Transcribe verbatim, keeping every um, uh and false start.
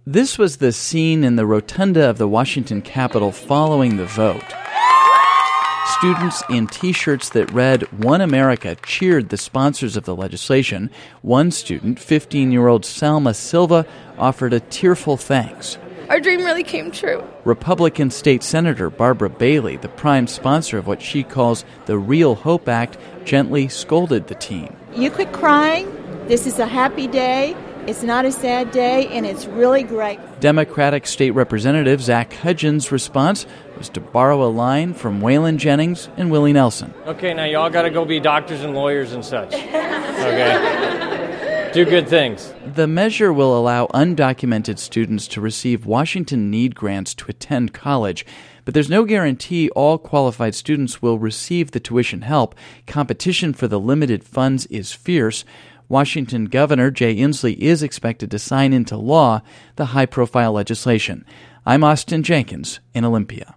This was the scene in the rotunda of the Washington Capitol following the vote. Students in T-shirts that read One America cheered the sponsors of the legislation. One student, fifteen-year-old Salma Silva, offered a tearful thanks. Our dream really came true. Republican State Senator Barbara Bailey, the prime sponsor of what she calls the Real Hope Act, gently scolded the team. You quit crying. This is a happy day. It's not a sad day, and it's really great. Democratic State Representative Zach Hudgens' response was to borrow a line from Waylon Jennings and Willie Nelson. Okay, now y'all got to go be doctors and lawyers and such. Okay. Do good things. The measure will allow undocumented students to receive Washington Need grants to attend college, but there's no guarantee all qualified students will receive the tuition help. Competition for the limited funds is fierce. Washington Governor Jay Inslee is expected to sign into law the high-profile legislation. I'm Austin Jenkins in Olympia.